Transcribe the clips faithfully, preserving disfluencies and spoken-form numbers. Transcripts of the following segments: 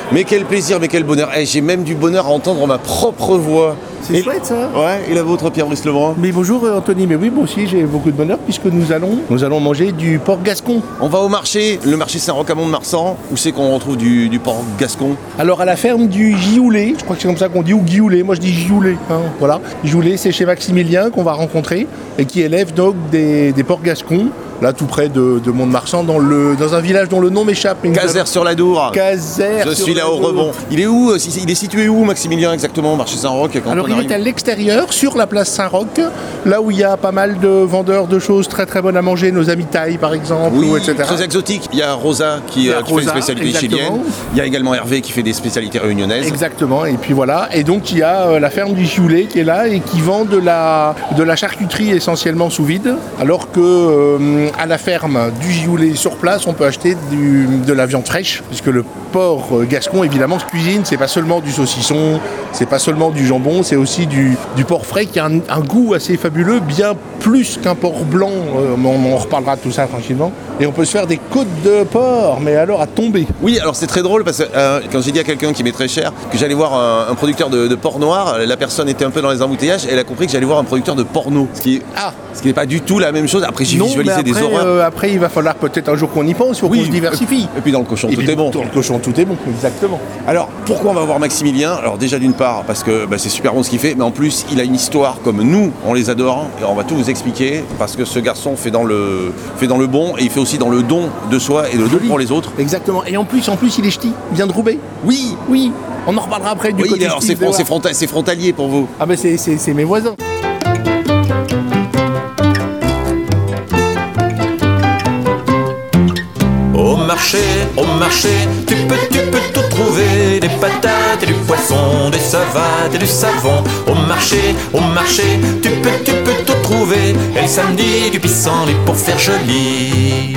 Mais quel plaisir, mais quel bonheur. Eh, j'ai même du bonheur à entendre ma propre voix. C'est et, chouette ça. Ouais, et la vôtre, Pierre-Brice Lebrun? Mais bonjour Anthony, mais oui, moi aussi j'ai beaucoup de bonheur puisque nous allons, nous allons manger du porc gascon. On va au marché, le marché Saint-Roch à Mont-de-Marsan. Où c'est qu'on retrouve du, du porc gascon? Alors à la ferme du Gioulet, je crois que c'est comme ça qu'on dit, ou Gioulet, moi je dis Gioulet. Hein, voilà. Gioulet, c'est chez Maximilien qu'on va rencontrer et qui élève donc des, des porcs gascons. Là, tout près de, de Mont-de-Marsan, dans, le, dans un village dont le nom m'échappe. Casères-sur-la-Dour. Casères. Je suis là au rebond. Il est où? Il est situé où, Maximilien, exactement, au marché Saint-Roch? Alors, il est à l'extérieur, sur la place Saint-Roch, là où il y a pas mal de vendeurs de choses très très bonnes à manger, nos amis thaï par exemple, oui, ou et cetera. Très exotique. Il y a Rosa qui, il y a qui Rosa, fait des spécialités exactement. chiliennes. Il y a également Hervé qui fait des spécialités réunionnaises. Exactement. Et puis voilà. Et donc, il y a euh, la ferme du Gioulet qui est là et qui vend de la, de la charcuterie essentiellement sous vide, alors que euh, à la ferme du Gioulet sur place, on peut acheter du, de la viande fraîche, puisque le porc gascon, évidemment, se cuisine, c'est pas seulement du saucisson, c'est pas seulement du jambon, c'est aussi du, du porc frais qui a un, un goût assez fabuleux, bien plus qu'un porc blanc, euh, on, on reparlera de tout ça tranquillement. Et on peut se faire des côtes de porc, mais alors à tomber. Oui, alors c'est très drôle, parce que euh, quand j'ai dit à quelqu'un qui m'est très cher, que j'allais voir un, un producteur de, de porc noir, la personne était un peu dans les embouteillages, et elle a compris que j'allais voir un producteur de porno, ce qui, ah. ce qui n'est pas du tout la même chose. Après, j'ai non, visualisé après, des horreurs. Euh, après, il va falloir peut-être un jour qu'on y pense, il faut oui, qu'on se diversifie. Et puis dans le cochon, et tout puis, est bon. Dans le cochon, tout est bon, exactement. Alors, pourquoi on va voir Maximilien? Alors déjà, d'une part, parce que bah, c'est super bon ce qu'il fait, mais en plus, il a une histoire comme nous, on les adore, et on va tout vous expliquer, parce que ce garçon fait dans le, fait dans le bon, et il fait aussi dans le don de soi et le don pour les autres. Exactement. Et en plus, en plus, il est ch'ti, il vient de Roubaix. Oui, oui. On en reparlera après du oui, côté alors c'est, fron- c'est, fronta- c'est frontalier pour vous. Ah mais c'est, c'est, c'est mes voisins. Au marché, au marché, tu peux, tu peux tout trouver. Des patates et du poisson, des savates et du savon. Au marché, au marché, tu peux, tu peux tout trouver. Et le samedi, du pissenlit pour faire joli.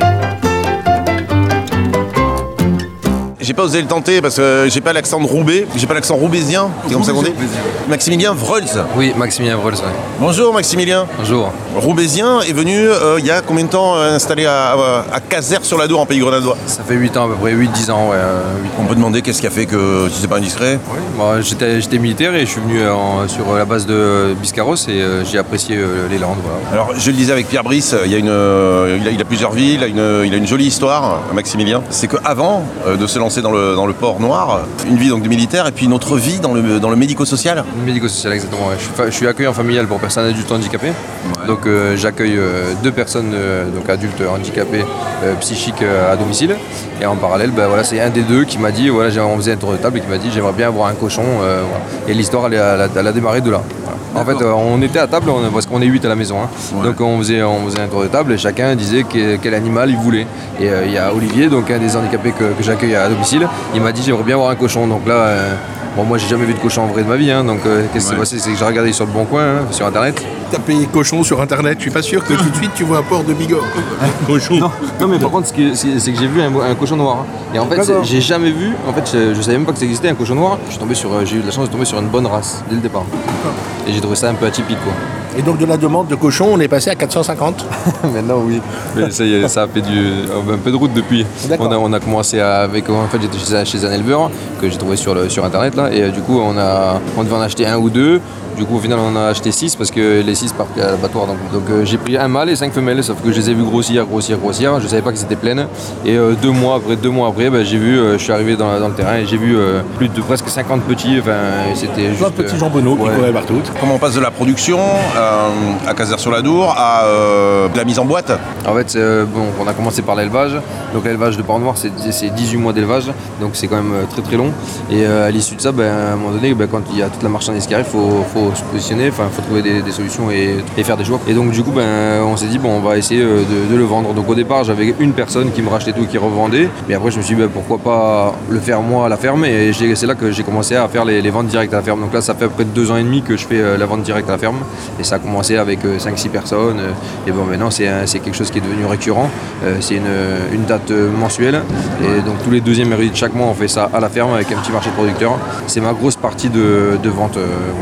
J'ai pas osé le tenter parce que j'ai pas l'accent de Roubaix, j'ai pas l'accent roubaisien, c'est comme ça qu'on dit. Maximilien Vrolz. Oui, Maximilien Vrolz, ouais. Bonjour Maximilien. Bonjour. Roubaisien est venu euh, il y a combien de temps euh, installé à, à, à Casères-sur-la-Dour en Pays Grenadinois? Ça fait huit ans à peu près, huit dix ans, ouais. Euh, huit On peut demander qu'est-ce qui a fait que, si c'est pas indiscret? Oui, bah, j'étais, j'étais militaire et je suis venu en, sur la base de Biscarros et euh, j'ai apprécié euh, les Landes. Voilà. Alors je le disais avec Pierre Brice, il, y a une, euh, il, a, il a plusieurs vies, il a une, il a une jolie histoire, Maximilien. C'est qu'avant euh, de se lancer dans le, dans le port noir, une vie donc de militaire et puis une autre vie dans le, dans le médico-social. Le médico-social, exactement. Ouais. Je, suis, je suis accueillant familial pour personnes adultes handicapées. Ouais. Donc euh, j'accueille euh, deux personnes euh, donc adultes handicapées euh, psychiques euh, à domicile. Et en parallèle, ben, voilà, c'est un des deux qui m'a dit, voilà, on faisait un tour de table et qui m'a dit j'aimerais bien avoir un cochon. Euh, voilà. Et l'histoire, elle, elle, elle a démarré de là. Voilà. En fait, euh, on était à table, on, parce qu'on est huit à la maison. Hein. Ouais. Donc on faisait, on faisait un tour de table et chacun disait que, quel animal il voulait. Et il euh, y a Olivier, donc un des handicapés que, que j'accueille à domicile, il m'a dit j'aimerais bien avoir un cochon. Donc là, euh, bon, moi j'ai jamais vu de cochon en vrai de ma vie. Hein, donc euh, qu'est-ce qui ouais. s'est passé? C'est que j'ai regardé sur le Bon Coin, hein, sur internet. T'as payé cochon sur internet, je suis pas sûr que tout de suite tu vois un porc de Bigorre. Cochon. Non, non, mais par contre, ce que, c'est, c'est que j'ai vu un, un cochon noir. Et en fait, j'ai jamais vu, en fait, je, je savais même pas que ça existait un cochon noir. Je suis tombé sur, j'ai eu de la chance de tomber sur une bonne race dès le départ. Et j'ai trouvé ça un peu atypique, quoi. Et donc de la demande de cochon, on est passé à quatre cent cinquante. Maintenant, oui. Mais ça y est, ça a fait du, un peu de route depuis. On a, on a commencé à, avec, en fait, j'étais chez, chez un éleveur que j'ai trouvé sur, le, sur internet là, et euh, du coup, on a, on devait en acheter un ou deux. Du coup, au final, on a acheté six parce que les six partent à l'abattoir. Donc, donc euh, j'ai pris un mâle et cinq femelles, sauf que je les ai vus grossir, grossir, grossir. Je savais pas que c'était pleine. Et euh, deux mois après, deux mois après, ben, j'ai vu, euh, je suis arrivé dans, dans le terrain et j'ai vu euh, plus de presque cinquante petits. Enfin, c'était juste. Plein de petits jambonneaux ouais. qui couraient partout. Comment on passe de la production euh, à Casères-sur-la-Dour à euh, de la mise en boîte? En fait, euh, bon, on a commencé par l'élevage. Donc l'élevage de porc noir, c'est, c'est dix-huit mois d'élevage. Donc c'est quand même très très long. Et euh, à l'issue de ça, ben, à un moment donné, ben, quand il y a toute la marchandise qui arrive, il faut, faut se positionner. Enfin, il faut trouver des, des solutions et, et faire des choix. Et donc du coup, ben, on s'est dit, bon, on va essayer de, de le vendre. Donc au départ, j'avais une personne qui me rachetait tout, qui revendait. Mais après, je me suis dit, ben, pourquoi pas le faire moi à la ferme. Et j'ai, c'est là que j'ai commencé à faire les, les ventes directes à la ferme. Donc là, ça fait à peu près deux ans et demi que je fais euh, la vente directe à la ferme. Et ça a commencé avec euh, cinq six personnes. Euh, et bon, maintenant, c'est, un, c'est quelque chose qui est devenu récurrent. Euh, c'est une, une date euh, mensuelle. Et donc tous les deuxièmes mercredis de chaque mois, on fait ça à la ferme avec un petit marché de producteurs. C'est ma grosse partie de, de vente. Euh, voilà. Avec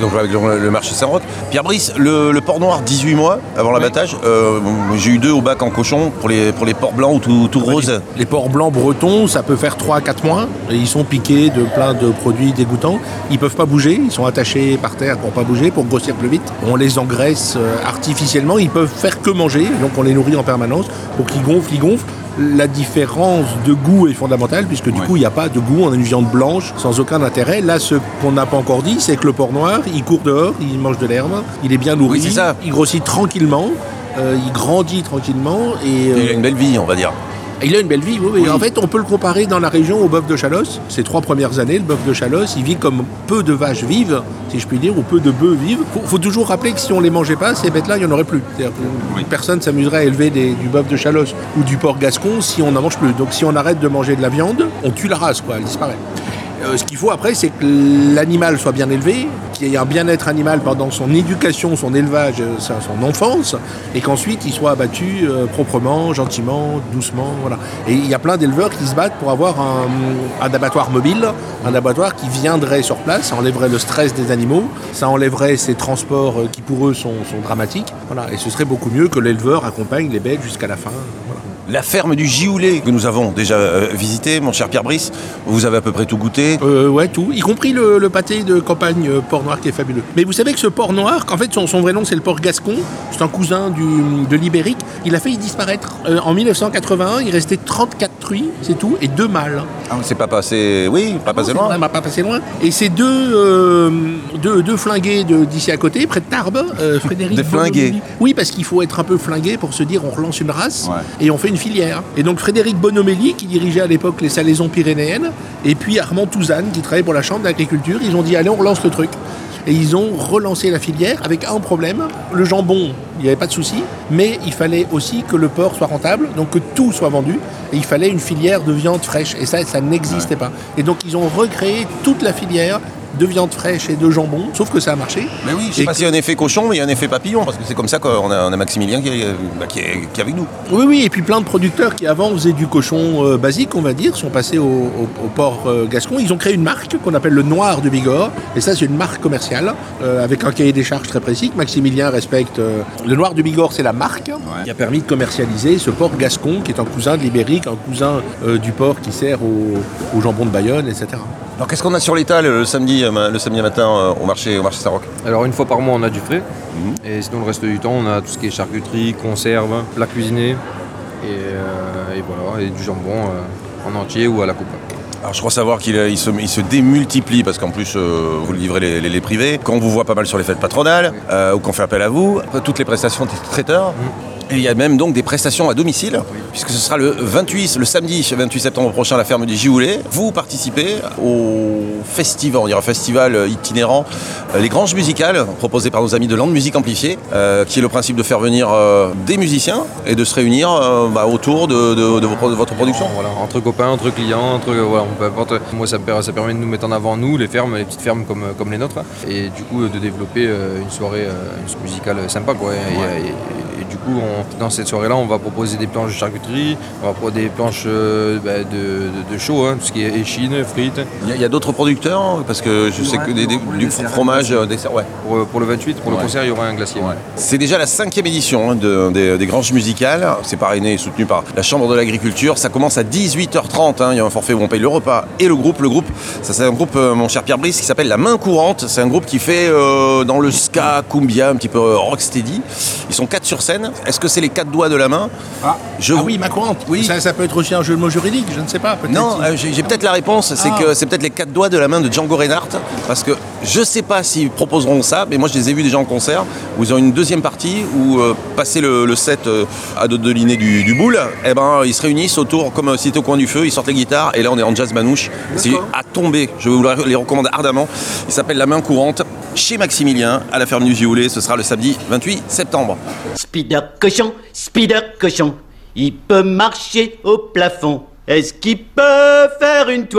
donc avec le, le marché Saint-Roch. Pierre Brice, le, le porc noir, dix-huit mois avant l'abattage. Oui. Euh, j'ai eu deux au bac en cochon pour les, pour les porcs blancs ou tout, tout rose. Les, les porcs blancs bretons, ça peut faire trois à quatre mois. Et ils sont piqués de plein de produits dégoûtants. Ils ne peuvent pas bouger, ils sont attachés par terre pour ne pas bouger, pour grossir plus vite. On les engraisse artificiellement, ils peuvent faire que manger, donc on les nourrit en permanence pour qu'ils gonflent, ils gonflent. La différence de goût est fondamentale puisque du ouais. coup il n'y a pas de goût, on a une viande blanche sans aucun intérêt. Là, ce qu'on n'a pas encore dit, c'est que le porc noir, il court dehors, il mange de l'herbe, il est bien nourri, oui, ça. Il grossit tranquillement, euh, il grandit tranquillement. Et, euh, il a une belle vie, on va dire. Il a une belle vie, oui, oui. oui. En fait, on peut le comparer dans la région au bœuf de Chalosse. Ces trois premières années, le bœuf de Chalosse, il vit comme peu de vaches vivent, si je puis dire, ou peu de bœufs vivent. Il faut, faut toujours rappeler que si on ne les mangeait pas, ces bêtes-là, il n'y en aurait plus. Oui. Personne s'amuserait à élever des, du bœuf de Chalosse ou du porc gascon si on n'en mange plus. Donc si on arrête de manger de la viande, on tue la race, quoi, elle disparaît. Euh, ce qu'il faut après, c'est que l'animal soit bien élevé, qu'il y ait un bien-être animal pendant son éducation, son élevage, son enfance, et qu'ensuite il soit abattu euh, proprement, gentiment, doucement. Voilà. Et il y a plein d'éleveurs qui se battent pour avoir un, un abattoir mobile, un abattoir qui viendrait sur place, ça enlèverait le stress des animaux, ça enlèverait ces transports qui pour eux sont, sont dramatiques. Voilà. Et ce serait beaucoup mieux que l'éleveur accompagne les bêtes jusqu'à la fin. Voilà. La ferme du Gioulé que nous avons déjà euh, visitée, mon cher Pierre Brice, vous avez à peu près tout goûté. euh, Ouais, tout, y compris le, le pâté de campagne euh, porc noir qui est fabuleux. Mais vous savez que ce porc noir, en fait son, son vrai nom c'est le porc gascon, c'est un cousin du, de l'ibérique, il a failli disparaître. Euh, en mille neuf cent quatre-vingt-un, il restait trente-quatre truies, c'est tout, et deux mâles. Ah, c'est pas passé, oui, pas passé loin. Non, pas passé loin. Et ces deux, euh, deux, deux flingués de, d'ici à côté, près de Tarbes, euh, Frédéric. Des flingués. Oui, parce qu'il faut être un peu flingué pour se dire on relance une race, ouais. Et on fait une filière. Et donc Frédéric Bonomelli, qui dirigeait à l'époque les salaisons pyrénéennes, et puis Armand Touzanne, qui travaillait pour la Chambre d'agriculture, ils ont dit allez, on relance le truc. Et ils ont relancé la filière avec un problème, le jambon, il n'y avait pas de souci, mais il fallait aussi que le porc soit rentable, donc que tout soit vendu, et il fallait une filière de viande fraîche, et ça, ça n'existait ouais. pas. Et donc ils ont recréé toute la filière de viande fraîche et de jambon, sauf que ça a marché. Mais oui, je sais pas s'il y a un effet cochon, mais il y a un effet papillon, parce que c'est comme ça qu'on a, on a Maximilien qui est, bah, qui, est, qui est avec nous. Oui, oui, et puis plein de producteurs qui avant faisaient du cochon euh, basique, on va dire, sont passés au, au, au porc euh, gascon. Ils ont créé une marque qu'on appelle le Noir de Bigorre, et ça c'est une marque commerciale, euh, avec un cahier des charges très précis, que Maximilien respecte. Euh, le Noir de Bigorre, c'est la marque ouais. qui a permis de commercialiser ce porc gascon, qui est un cousin de l'ibérique, un cousin euh, du porc qui sert au, au jambon de Bayonne, et cetera. Alors qu'est-ce qu'on a sur l'étal le samedi, le samedi matin au marché, au marché Saint-Roch? Alors une fois par mois on a du frais, mmh. et sinon le reste du temps on a tout ce qui est charcuterie, conserve, plats cuisinés, et, euh, et voilà, et du jambon euh, en entier ou à la coupe. Alors je crois savoir qu'il il se, il se démultiplie parce qu'en plus euh, vous le livrez les, les, les privés. Quand on vous voit pas mal sur les fêtes patronales, oui. euh, ou qu'on fait appel à vous, toutes les prestations des traiteurs. Mmh. Et il y a même donc des prestations à domicile, oui. puisque ce sera le vingt-huit, le samedi vingt-huit septembre prochain à la ferme du Gioulé. Vous participez au festival, on dirait un festival itinérant, euh, les Granges musicales, proposées par nos amis de Land Musique Amplifiée, euh, qui est le principe de faire venir euh, des musiciens et de se réunir euh, bah, autour de, de, de, vos, de votre production. Voilà, entre copains, entre clients, entre voilà, peu importe. Moi, ça, ça permet de nous mettre en avant nous, les fermes, les petites fermes comme, comme les nôtres, et du coup de développer euh, une soirée euh, musicale sympa, quoi. Ouais. Et, et, et, et du coup, on, dans cette soirée-là, on va proposer des planches de charcuterie, on va proposer des planches euh, bah, de, de, de chaud, hein, tout ce qui est échine, frites. Il y a, a d'autres producteurs, parce que je sais ouais, que des, des, du dessert, fromage, euh, dessert, ouais. Pour, pour le vingt-huit, pour ouais. le concert, il y aura un glacier. Ouais. C'est déjà la cinquième édition hein, de, de, des Granges musicales. C'est parrainé et soutenu par la Chambre de l'agriculture. Ça commence à dix-huit heures trente. Hein. Il y a un forfait où on paye le repas et le groupe. Le groupe, ça c'est un groupe, euh, mon cher Pierre Brice, qui s'appelle La Main Courante. C'est un groupe qui fait euh, dans le ska, cumbia, un petit peu euh, rocksteady. Ils sont quatre sur scène. Est-ce que c'est les quatre doigts de la main? Ah, je... ah oui, main courante. Oui. Ça, ça peut être aussi un jeu de mots juridique, je ne sais pas. Peut-être non, euh, j'ai, j'ai peut-être la réponse. C'est ah. que c'est peut-être les quatre doigts de la main de Django Reinhardt. Parce que je ne sais pas s'ils proposeront ça, mais moi je les ai vus déjà en concert où ils ont une deuxième partie où euh, passer le, le set euh, à deux de l'inné du, du boule, eh ben, ils se réunissent autour, comme euh, si c'était au coin du feu, ils sortent les guitares et là on est en jazz manouche. C'est à tomber. Je vous les recommande ardemment. Il s'appelle La Main Courante. Chez Maximilien, à la ferme du Gioulé, ce sera le samedi vingt-huit septembre. Spider cochon, Spider cochon, il peut marcher au plafond. Est-ce qu'il peut faire une toile?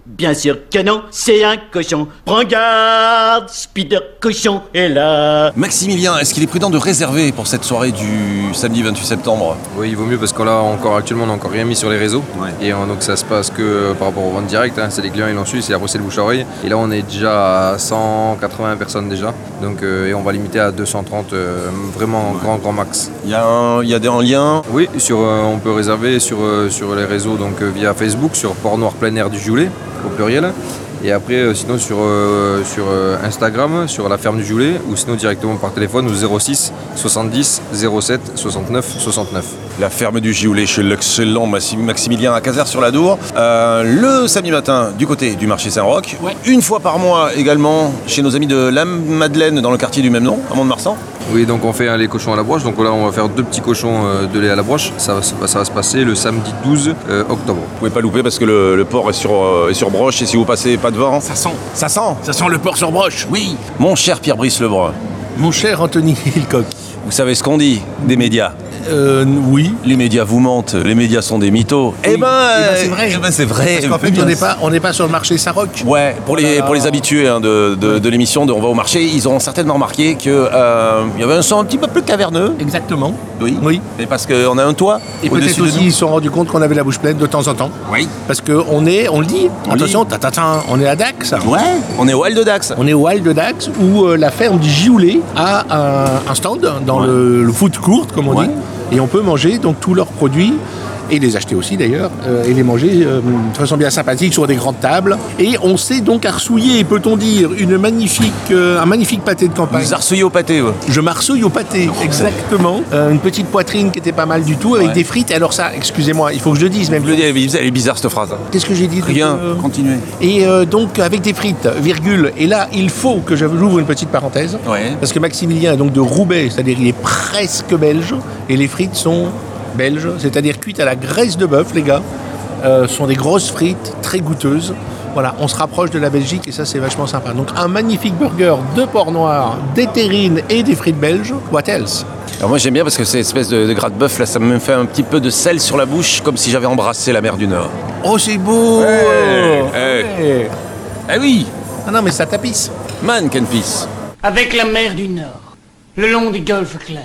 Bien sûr que non, c'est un cochon. Prends garde, Spider Cochon est là. Maximilien, est-ce qu'il est prudent de réserver pour cette soirée du samedi vingt-huit septembre? Oui, il vaut mieux parce que là, encore actuellement, on n'a encore rien mis sur les réseaux. Ouais. Et on- donc ça se passe que euh, par rapport aux ventes directes. Hein, c'est les clients, ils l'ont su, c'est après c'est le bouche à oreille. Et là, on est déjà à cent quatre-vingts personnes déjà. Donc, euh, et on va limiter à deux cent trente, euh, vraiment grand, grand max. Il y a un, il y a des en lien. Oui, sur, euh, on peut réserver sur, euh, sur les réseaux, donc euh, via Facebook, sur Port Noir plein air du Giolet, au pluriel. Et après, euh, sinon sur, euh, sur euh, Instagram, sur la ferme du Giolet, ou sinon directement par téléphone au zéro six soixante-dix zéro sept soixante-neuf soixante-neuf. La ferme du Giolet chez l'excellent Maxi- Maximilien à Cazères-sur-la-Dour. Euh, le samedi matin du côté du marché Saint-Roch. Ouais. Une fois par mois également chez nos amis de la Madeleine dans le quartier du même nom, à Mont-de-Marsan. Oui, donc on fait un lait cochon à la broche. Donc là, on va faire deux petits cochons euh, de lait à la broche. Ça, va se- ça va se passer le samedi douze euh, octobre. Vous pouvez pas louper parce que le, le porc est sur, euh, est sur broche et si vous passez pas devant, Ça sent. ça sent. Ça sent le porc sur broche. Oui. Mon cher Pierre-Brice Lebrun, Mon cher Anthony Hilcock. vous savez ce qu'on dit des médias? Euh, oui. Les médias vous mentent, les médias sont des mythos. Eh ben, Eh ben, c'est vrai. eh ben, c'est vrai. Parce qu'en fait, on n'est pas, on n'est pas sur le marché Saint-Roch. Ouais, pour les, Voilà. pour les habitués hein, de, de, de l'émission de On va au marché, ils auront certainement remarqué qu'il euh, y avait un son un petit peu plus caverneux. Exactement. Oui. Oui. Et parce qu'on a un toit Et au-dessus peut-être de aussi, nous. ils se sont rendus compte qu'on avait la bouche pleine de temps en temps. Oui. Parce qu'on est, on le dit, On attention, tatata, on est à Dax. Ouais. On est au Hall de Dax. On est au Hall de Dax où euh, la ferme du Giolet a un, un stand dans Ouais. le, le food court, comme on Ouais. dit. Et on peut manger donc tous leurs produits. Et les acheter aussi d'ailleurs, euh, et les manger euh, de façon bien sympathique sur des grandes tables. Et on s'est donc arsouillé, peut-on dire, une magnifique, euh, un magnifique pâté de campagne. Vous arsouillez au pâté, ouais. Je marsouille au pâté, exactement. Euh, une petite poitrine qui était pas mal du tout, avec Ouais. des frites. Alors ça, excusez-moi, il faut que je le dise même. Je le dis, elle est elle est bizarre cette phrase. Qu'est-ce que j'ai dit de- Rien, euh, continuez. Et euh, donc avec des frites, virgule. Et là, il faut que j'ouvre une petite parenthèse. Ouais. Parce que Maximilien est donc de Roubaix, c'est-à-dire il est presque belge. Et les frites sont belges, c'est-à-dire cuites à la graisse de bœuf, les gars. Euh, sont des grosses frites, très goûteuses. Voilà, on se rapproche de la Belgique et ça c'est vachement sympa. Donc un magnifique burger de porc noir, des terrines et des frites belges. What else? Alors moi j'aime bien parce que cette espèce de, de gras de bœuf là, ça me fait un petit peu de sel sur la bouche, comme si j'avais embrassé la mer du Nord. Oh c'est beau! Ouais, Ouais. Eh oui, Ah non mais ça tapisse. man can peace. Avec la mer du Nord, le long des golfes clairs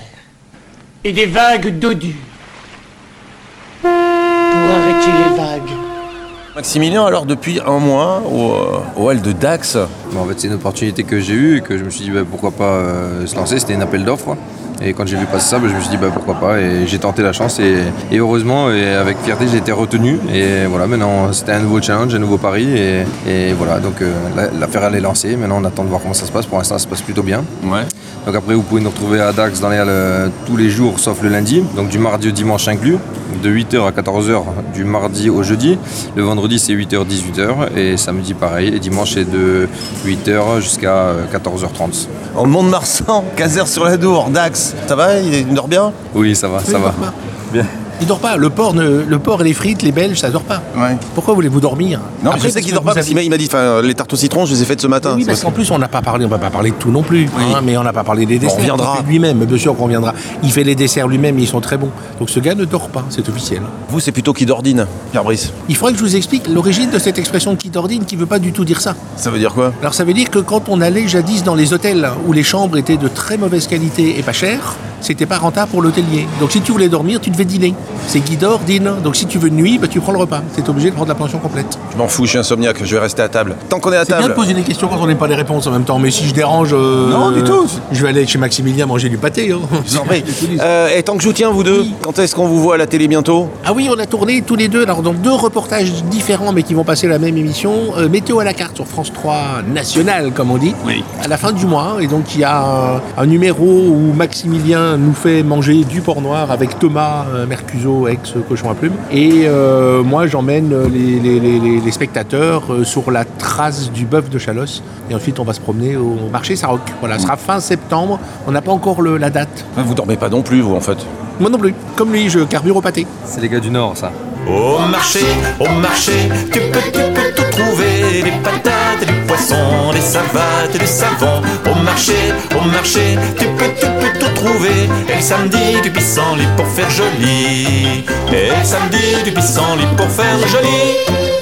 et des vagues d'eau dure. Pour arrêter les vagues, Maximilien, alors depuis un mois au, euh, au Hall de Dax, Bon, en fait, c'est une opportunité que j'ai eue et que je me suis dit bah, pourquoi pas euh, se lancer. C'était un appel d'offres. Et quand j'ai vu passer ça, bah, je me suis dit bah, pourquoi pas. Et j'ai tenté la chance. Et, et heureusement, et avec fierté, j'ai été retenu. Et voilà, maintenant, c'était un nouveau challenge, un nouveau pari. Et, et voilà, donc euh, la- l'affaire, elle est lancée. Maintenant, on attend de voir comment ça se passe. Pour l'instant, ça se passe plutôt bien. ouais. Donc après, vous pouvez nous retrouver à Dax dans les halles euh, tous les jours, sauf le lundi. Donc du mardi au dimanche inclus. De huit heures à quatorze heures du mardi au jeudi. Le vendredi, c'est huit heures dix-huit heures. Et samedi, pareil. Et dimanche, c'est de huit heures jusqu'à euh, quatorze heures trente. En Mont-de-Marsan, Cazères-sur-la-Dour, Dax, ça va, il dort bien? Oui, ça va, ça il va. dort pas. Bien. Il dort pas. Le porc, ne- le porc et les frites, les Belges, ça dort pas. Ouais. Pourquoi voulez-vous dormir? Non, Après, je sais parce qu'il que dort pas vous parce qu'il avez- m'a il m'a dit, enfin, les tartes au citron, je les ai faites ce matin. Oui, c'est parce parce qu'en plus, on n'a pas parlé, on va pas parler de tout non plus, Oui. hein, mais on n'a pas parlé des desserts. On reviendra. Il fait lui-même, bien sûr qu'on reviendra. Il fait les desserts lui-même, ils sont très bons. Donc ce gars ne dort pas, c'est officiel. que vous, c'est plutôt qui dordine, Pierre Brice. Il faudrait que je vous explique l'origine de cette expression qui dordine, qui veut pas du tout dire ça. Ça veut dire quoi? Alors ça veut dire que quand on allait jadis dans les hôtels où les chambres étaient de très mauvaise qualité et pas chères, c'était pas rentable pour l'hôtelier. Donc si tu voulais dormir, tu devais dîner. C'est qui dort, dîne. Donc si tu veux de nuit, bah, tu prends le repas. C'est obligé de prendre la pension complète. Je m'en fous, je suis insomniaque, je vais rester à table. Tant qu'on est à C'est bien table. de poser des questions quand on n'aime pas les réponses en même temps. Mais si je dérange, euh, Non, du tout. Je vais aller chez Maximilien manger du pâté. Hein. Je vous en prie. Euh, et tant que je vous tiens, vous deux, Oui. quand est-ce qu'on vous voit à la télé bientôt? Ah oui, on a tourné tous les deux, alors dans deux reportages différents mais qui vont passer la même émission. Euh, Météo à la carte sur France trois National, comme on dit, Oui. à la fin du mois. Et donc il y a un, un numéro où Maximilien nous fait manger du porc noir avec Thomas euh, Mercuzzo, ex-cochon à plumes. Et euh, moi j'emmène les, les- les- les- les spectateurs euh, sur la trace du bœuf de Chalosse. Et ensuite on va se promener au marché Saint-Roch. Voilà, ce sera fin septembre. On n'a pas encore le- la date. Vous dormez pas non plus, vous, en fait. Moi non plus. Comme lui, je carbure au pâté. C'est les gars du Nord, ça. Au marché, au marché, tu peux, tu peux tout trouver. Des patates, du poisson, des savates, du savon. Au marché, au marché, tu peux, tu peux tout trouver. Et le samedi, du pissenlit pour faire joli. Et le samedi, du pissenlit pour faire joli.